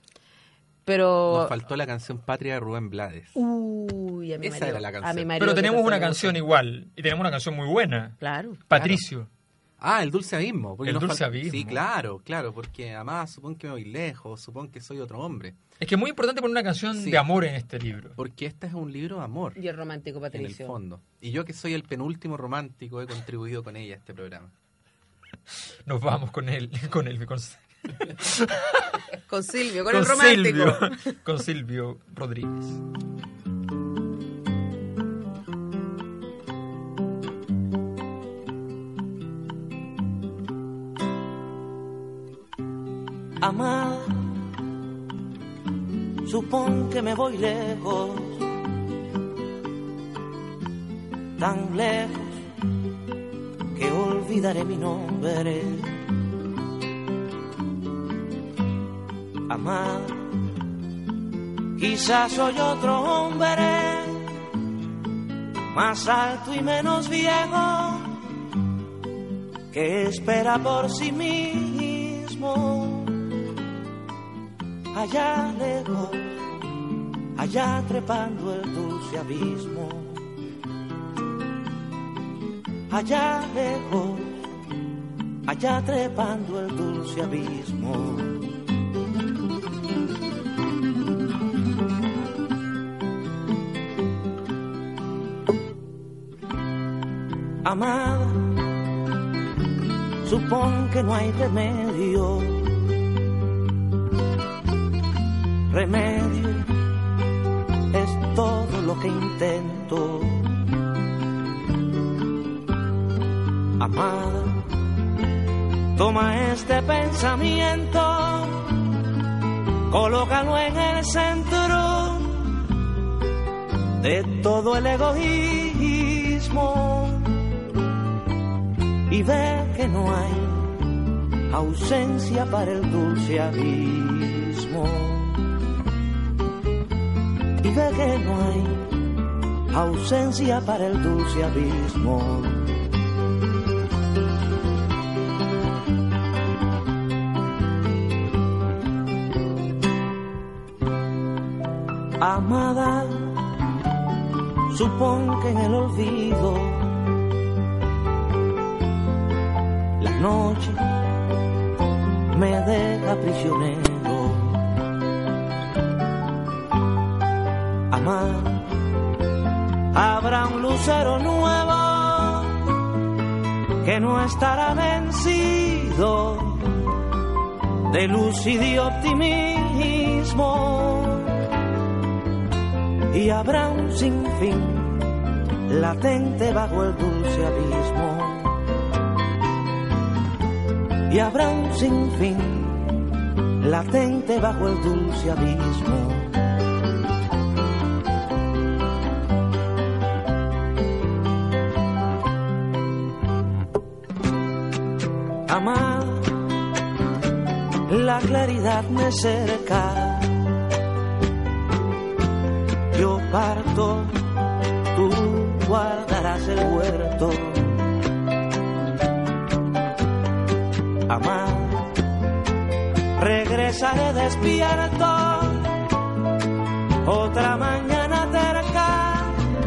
Pero nos faltó la canción Patria de Rubén Blades. Uy, a mi Esa marido, era la canción. a mi marido. Pero tenemos una canción igual, y tenemos una canción muy buena. Claro. Patricio. Ah, el dulce abismo. El dulce abismo. Sí, claro, porque además supón que me voy lejos, supón que soy otro hombre. Es que es muy importante poner una canción de amor en este libro. Porque este es un libro de amor. Y el romántico Patricio. En el fondo. Y yo que soy el penúltimo romántico he contribuido con ella a este programa. Nos vamos con Silvio, con el romántico. Con Silvio Rodríguez. Amada, supón que me voy lejos, tan lejos que olvidaré mi nombre. Amada, quizás soy otro hombre, más alto y menos viejo, que espera por sí mismo. Allá lejos, allá trepando el dulce abismo. Allá lejos, allá trepando el dulce abismo. Amada, supón que no hay remedio. Remedio es todo lo que intento. Amada, toma este pensamiento, colócalo en el centro de todo el egoísmo y ve que no hay ausencia para el dulce abismo. Y ve que no hay ausencia para el dulce abismo. Amada, supón que en el olvido la noche me deja prisionero. Habrá un lucero nuevo que no estará vencido de luz y de optimismo, y habrá un sinfín latente bajo el dulce abismo, y habrá un sinfín latente bajo el dulce abismo. la claridad me cerca. Yo parto, tú guardarás el huerto. Amar, regresaré despierto, otra mañana cerca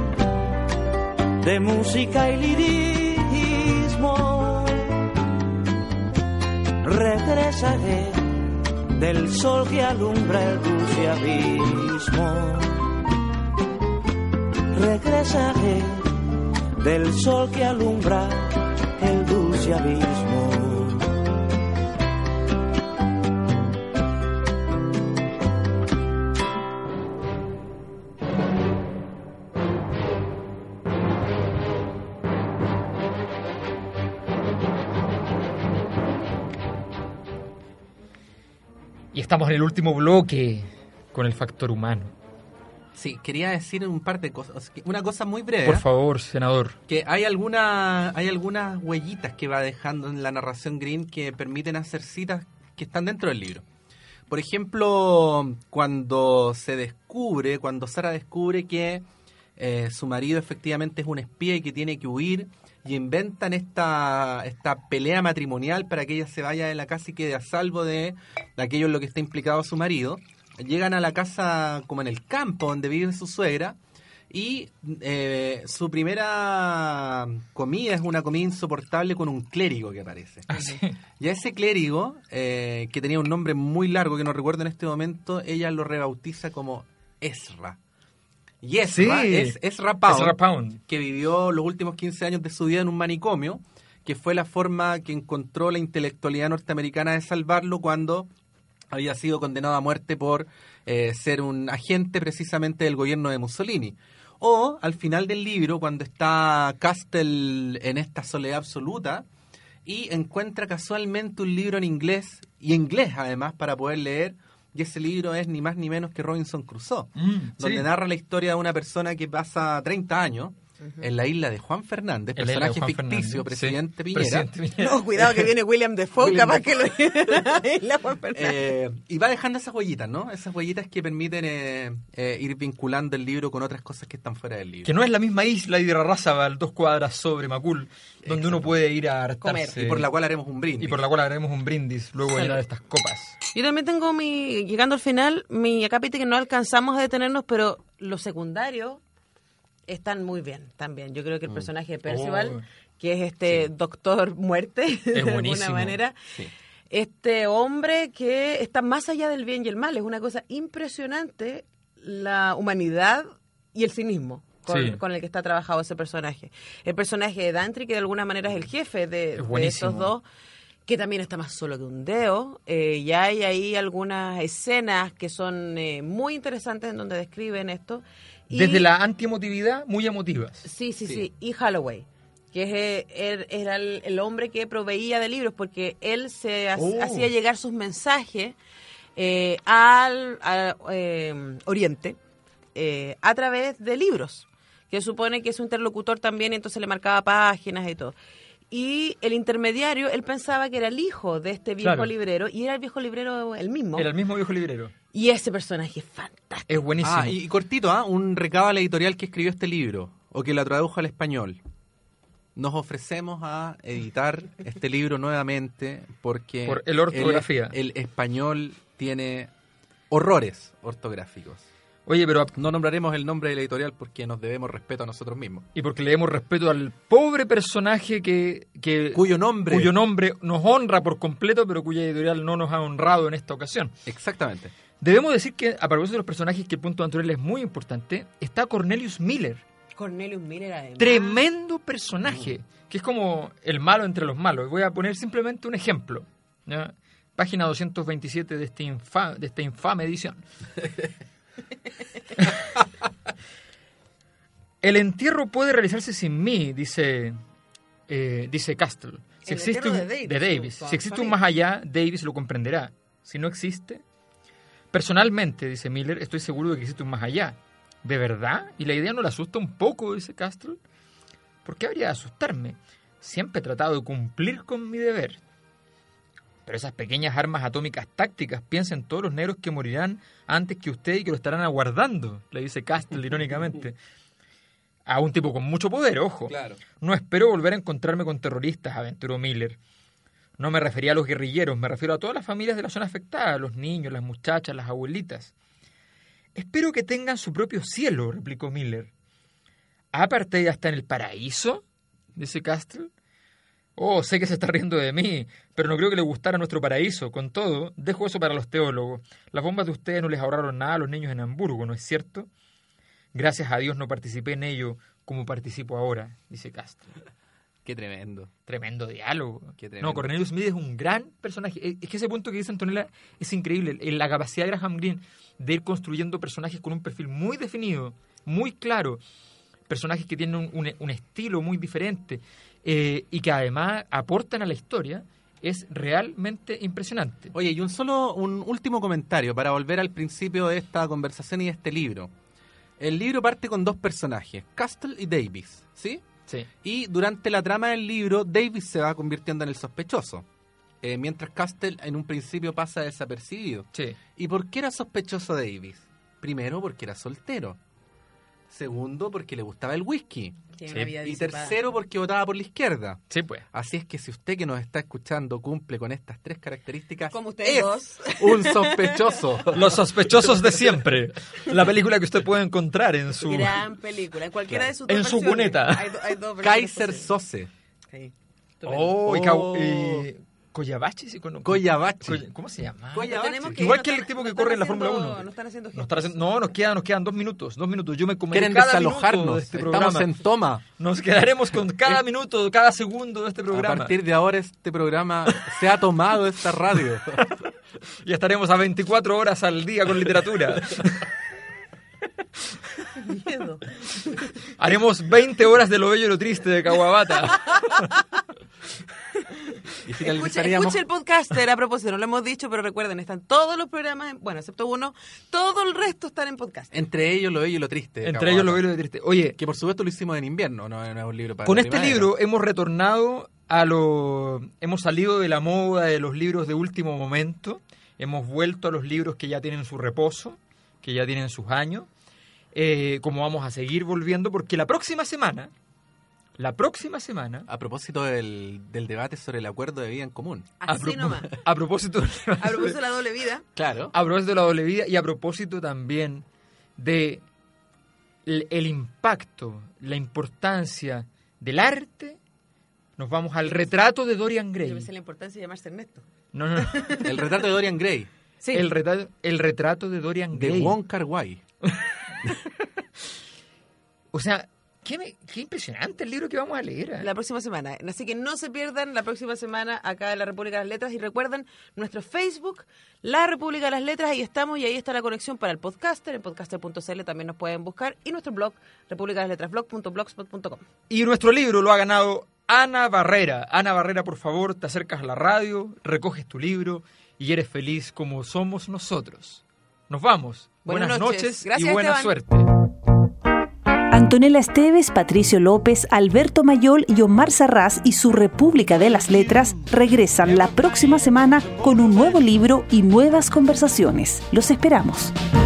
de música y lirismo. Regresaré del sol que alumbra el dulce abismo. Regresaré del sol que alumbra el dulce abismo. Y estamos en el último bloque con el factor humano. Sí, quería decir un par de cosas. Una cosa muy breve. Por favor, senador. Que hay algunas huellitas que va dejando en la narración Green que permiten hacer citas que están dentro del libro. Por ejemplo, cuando Sara descubre que su marido efectivamente es un espía y que tiene que huir, y inventan esta pelea matrimonial para que ella se vaya de la casa y quede a salvo de aquello en lo que está implicado su marido. Llegan a la casa como en el campo donde vive su suegra y su primera comida es una comida insoportable con un clérigo que aparece. Ah, sí. Y a ese clérigo, que tenía un nombre muy largo que no recuerdo en este momento, ella lo rebautiza como Ezra. Y Ezra es Ezra Pound, que vivió los últimos 15 años de su vida en un manicomio, que fue la forma que encontró la intelectualidad norteamericana de salvarlo cuando había sido condenado a muerte por ser un agente precisamente del gobierno de Mussolini. O al final del libro, cuando está Castle en esta soledad absoluta y encuentra casualmente un libro en inglés, y inglés además, para poder leer. Y ese libro es ni más ni menos que Robinson Crusoe, donde narra la historia de una persona que pasa 30 años en la isla de Juan Fernández, personaje ficticio, presidente Piñera. No, cuidado que viene William Defoe, capaz que lo isla Juan Fernández. Y va dejando esas huellitas, ¿no? Esas huellitas que permiten ir vinculando el libro con otras cosas que están fuera del libro. Que no es la misma isla de Irarrázaval, 2 cuadras sobre Macul, donde uno puede ir a hartarse. Y por la cual haremos un brindis. Luego de llenar estas copas. Yo también tengo llegando al final, mi acápite que no alcanzamos a detenernos, pero los secundarios están muy bien también. Yo creo que el personaje de Percival, que es doctor muerte, de alguna manera, este hombre que está más allá del bien y el mal, es una cosa impresionante la humanidad y el cinismo con el que está trabajado ese personaje. El personaje de Dantry, que de alguna manera es el jefe de estos dos, que también está más solo que un dedo. Y hay ahí algunas escenas que son muy interesantes en donde describen esto. Desde la antiemotividad, muy emotivas. Sí. Y Holloway, que era el hombre que proveía de libros, porque él se hacía llegar sus mensajes al Oriente a través de libros, que supone que es un interlocutor también, y entonces le marcaba páginas y todo. Y el intermediario, él pensaba que era el hijo de este viejo librero, y era el viejo librero el mismo. Era el mismo viejo librero. Y ese personaje es fantástico. Es buenísimo. Y cortito, un recado a la editorial que escribió este libro, o que la tradujo al español. Nos ofrecemos a editar este libro nuevamente porque... Por el ortografía. El español tiene horrores ortográficos. Oye, pero... No nombraremos el nombre de la editorial porque nos debemos respeto a nosotros mismos. Y porque le demos respeto al pobre personaje cuyo nombre nos honra por completo, pero cuya editorial no nos ha honrado en esta ocasión. Exactamente. Debemos decir que, a propósito de los personajes, que el punto anterior es muy importante, está Cornelius Miller. Cornelius Miller, además. Tremendo personaje, que es como el malo entre los malos. Voy a poner simplemente un ejemplo, ¿ya? Página 227 de esta infame edición. El entierro puede realizarse sin mí, dice Castle. Si existe de Davis. Si existe un más allá, Davis lo comprenderá. Si no existe, personalmente, dice Miller, estoy seguro de que existe un más allá. ¿De verdad? ¿Y la idea no le asusta un poco?, dice Castle. ¿Por qué habría de asustarme? Siempre he tratado de cumplir con mi deber. Pero esas pequeñas armas atómicas tácticas, piensa en todos los negros que morirán antes que usted y que lo estarán aguardando, le dice Castle irónicamente. A un tipo con mucho poder, ojo. Claro. No espero volver a encontrarme con terroristas, aventuró Miller. No me refería a los guerrilleros, me refiero a todas las familias de la zona afectada, los niños, las muchachas, las abuelitas. Espero que tengan su propio cielo, replicó Miller. ¿Apartheid hasta en el paraíso?, dice Castle. Oh, sé que se está riendo de mí, pero no creo que le gustara nuestro paraíso. Con todo, dejo eso para los teólogos. Las bombas de ustedes no les ahorraron nada a los niños en Hamburgo, ¿no es cierto? Gracias a Dios no participé en ello como participo ahora, dice Castle. Qué tremendo. Tremendo diálogo. Qué tremendo. No, Cornelius Smith es un gran personaje. Es que ese punto que dice Antonella es increíble. La capacidad de Graham Greene de ir construyendo personajes con un perfil muy definido, muy claro. Personajes que tienen un estilo muy diferente y que además aportan a la historia, es realmente impresionante. Oye, y un último comentario para volver al principio de esta conversación y de este libro. El libro parte con dos personajes, Castle y Davis, ¿sí? Sí. Y durante la trama del libro, Davis se va convirtiendo en el sospechoso, mientras Castle en un principio pasa desapercibido. Sí. ¿Y por qué era sospechoso Davis? Primero, porque era soltero. Segundo, porque le gustaba el whisky. Tiene Sí. una vida Y disipada. tercero, porque votaba por la izquierda. Sí, pues. Así es que si usted que nos está escuchando cumple con estas tres características, Como ustedes es dos. un sospechoso. Los sospechosos de siempre. La película que usted puede encontrar en su... Gran película. En cualquiera de sus En dos su versiones. cuneta. Hay dos versiones Kaiser posibles. Sose. Sí. Oh, y Oh. Coyabachi, sí, Coyabachi. ¿Cómo se llama? Coyabachi. Tenemos que Igual ir, que el no tipo que están corre en la haciendo- Fórmula 1. No están haciendo Nos quedan 2 minutos. Yo me comeré Quieren cada minuto desalojarnos. de este Estamos programa. en toma. Nos quedaremos con cada minuto, cada segundo de este A programa. partir de ahora este programa se ha tomado esta radio. Y estaremos a 24 horas al día con literatura. Miedo. Haremos 20 horas de lo bello y lo triste de Kawabata. Y Escuche el podcaster, a propósito, no lo hemos dicho, pero recuerden, están todos los programas, bueno, excepto uno, todo el resto están en podcast. Entre ellos lo bello y lo triste. de Entre ellos lo Kawabata. bello y lo triste. Oye, Que por supuesto lo hicimos en invierno, no es un libro para con la este primavera. libro hemos retornado hemos salido de la moda de los libros de último momento, hemos vuelto a los libros que ya tienen su reposo, que ya tienen sus años, como vamos a seguir volviendo, porque la próxima semana, A propósito del debate sobre el acuerdo de vida en común. Así nomás. a propósito A propósito de la doble vida, Claro. a propósito de la doble vida y a propósito también de el impacto, la importancia del arte, nos vamos al retrato de Dorian yo Gray. pensé la importancia de llamarse Ernesto. No. El retrato de Dorian Gray, Sí. El retrato de Dorian de Gray. Wong Kar-wai. O sea, qué impresionante el libro que vamos a leer. ¿Eh? La próxima semana. Así que no se pierdan la próxima semana acá en la República de las Letras. Y recuerden nuestro Facebook, La República de las Letras. Ahí estamos y ahí está la conexión para el podcaster. En podcaster.cl también nos pueden buscar. Y nuestro blog, republicadelasletrasblog.blogspot.com. Y nuestro libro lo ha ganado Ana Barrera. Ana Barrera, por favor, te acercas a la radio, recoges tu libro y eres feliz como somos nosotros. Nos vamos. Buenas noches. y Gracias, buena Esteban. suerte. Antonella Esteves, Patricio López, Alberto Mayol y Omar Sarraz y su República de las Letras regresan la próxima semana con un nuevo libro y nuevas conversaciones. Los esperamos.